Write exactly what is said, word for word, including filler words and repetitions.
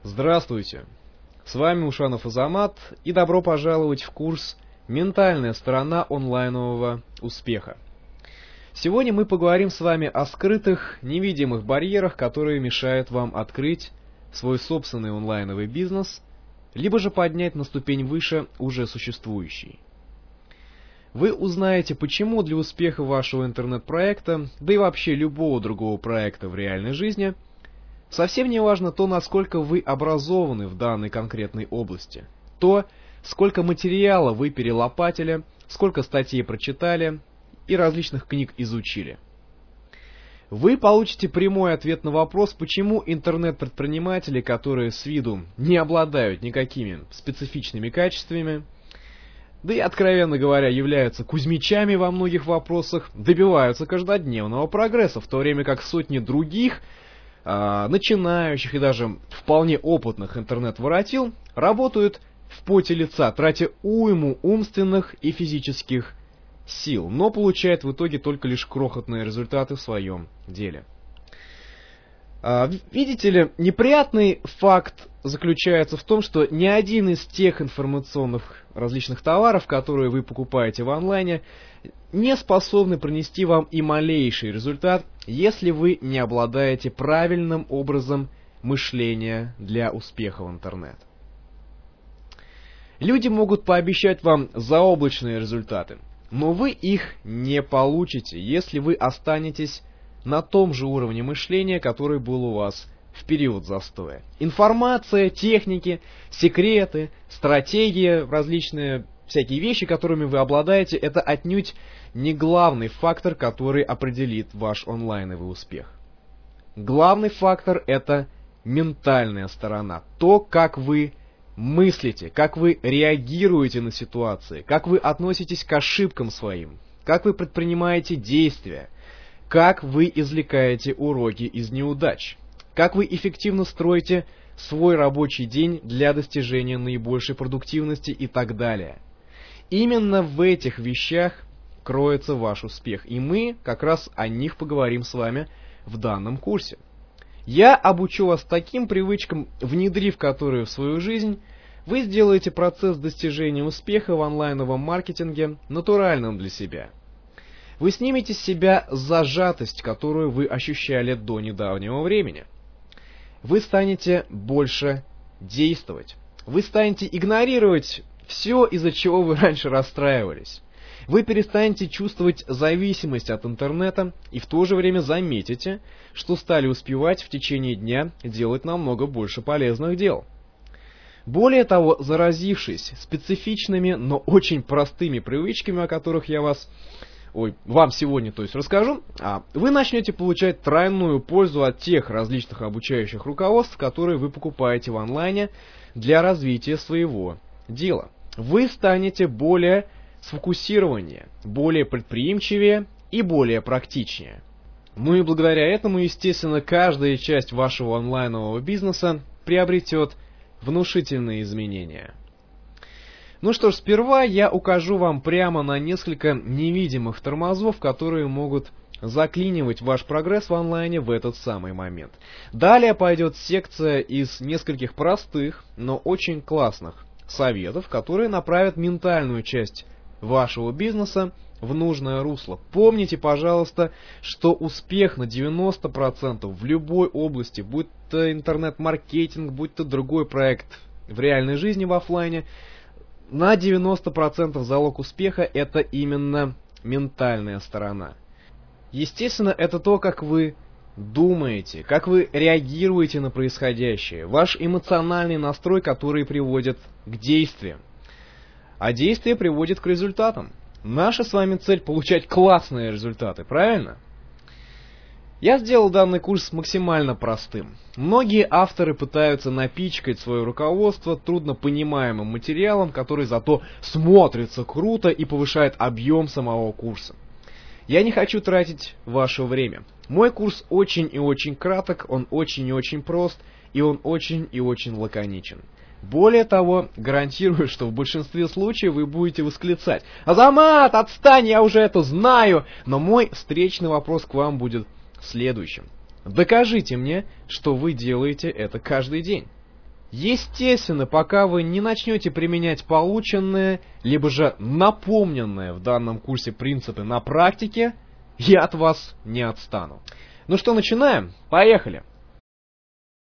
Здравствуйте! С вами Ушанов Азамат, и добро пожаловать в курс «Ментальная сторона онлайнового успеха». Сегодня мы поговорим с вами о скрытых, невидимых барьерах, которые мешают вам открыть свой собственный онлайновый бизнес, либо же поднять на ступень выше уже существующий. Вы узнаете, почему для успеха вашего интернет-проекта, да и вообще любого другого проекта в реальной жизни, совсем не важно то, насколько вы образованы в данной конкретной области, то, сколько материала вы перелопатили, сколько статей прочитали и различных книг изучили. Вы получите прямой ответ на вопрос, почему интернет-предприниматели, которые с виду не обладают никакими специфичными качествами, да и, откровенно говоря, являются кузьмичами во многих вопросах, добиваются каждодневного прогресса, в то время как сотни других, э, начинающих и даже вполне опытных интернет-воротил работают в поте лица, тратя уйму умственных и физических сил, но получают в итоге только лишь крохотные результаты в своем деле. Э, видите ли, неприятный факт заключается в том, что ни один из тех информационных различных товаров, которые вы покупаете в онлайне, не способны принести вам и малейший результат, если вы не обладаете правильным образом мышления для успеха в интернет. Люди могут пообещать вам заоблачные результаты, но вы их не получите, если вы останетесь на том же уровне мышления, который был у вас в период застоя. Информация, техники, секреты, стратегии, различные всякие вещи, которыми вы обладаете, это отнюдь не главный фактор, который определит ваш онлайновый успех. Главный фактор — это ментальная сторона, то, как вы мыслите, как вы реагируете на ситуации, как вы относитесь к ошибкам своим, как вы предпринимаете действия, как вы извлекаете уроки из неудач. Как вы эффективно строите свой рабочий день для достижения наибольшей продуктивности и так далее. Именно в этих вещах кроется ваш успех, и мы как раз о них поговорим с вами в данном курсе. Я обучу вас таким привычкам, внедрив которые в свою жизнь, вы сделаете процесс достижения успеха в онлайновом маркетинге натуральным для себя. Вы снимете с себя зажатость, которую вы ощущали до недавнего времени. Вы станете больше действовать. Вы станете игнорировать все, из-за чего вы раньше расстраивались. Вы перестанете чувствовать зависимость от интернета и в то же время заметите, что стали успевать в течение дня делать намного больше полезных дел. Более того, заразившись специфичными, но очень простыми привычками, о которых я вас... Ой, вам сегодня, то есть, расскажу, а вы начнете получать тройную пользу от тех различных обучающих руководств, которые вы покупаете в онлайне для развития своего дела. Вы станете более сфокусированнее, более предприимчивее и более практичнее. Ну и благодаря этому, естественно, каждая часть вашего онлайнового бизнеса приобретет внушительные изменения. Ну что ж, сперва я укажу вам прямо на несколько невидимых тормозов, которые могут заклинивать ваш прогресс в онлайне в этот самый момент. Далее пойдет секция из нескольких простых, но очень классных советов, которые направят ментальную часть вашего бизнеса в нужное русло. Помните, пожалуйста, что успех на девяносто процентов в любой области, будь то интернет-маркетинг, будь то другой проект в реальной жизни в офлайне, на девяносто процентов залог успеха — это именно ментальная сторона. Естественно, это то, как вы думаете, как вы реагируете на происходящее, ваш эмоциональный настрой, который приводит к действиям. А действие приводит к результатам. Наша с вами цель — получать классные результаты, правильно? Я сделал данный курс максимально простым. Многие авторы пытаются напичкать свое руководство труднопонимаемым материалом, который зато смотрится круто и повышает объем самого курса. Я не хочу тратить ваше время. Мой курс очень и очень краток, он очень и очень прост, и он очень и очень лаконичен. Более того, гарантирую, что в большинстве случаев вы будете восклицать: «Азамат, отстань, я уже это знаю!» Но мой встречный вопрос к вам будет следующим. Докажите мне, что вы делаете это каждый день. Естественно, пока вы не начнете применять полученные, либо же напомненные в данном курсе принципы на практике, я от вас не отстану. Ну что, начинаем? Поехали!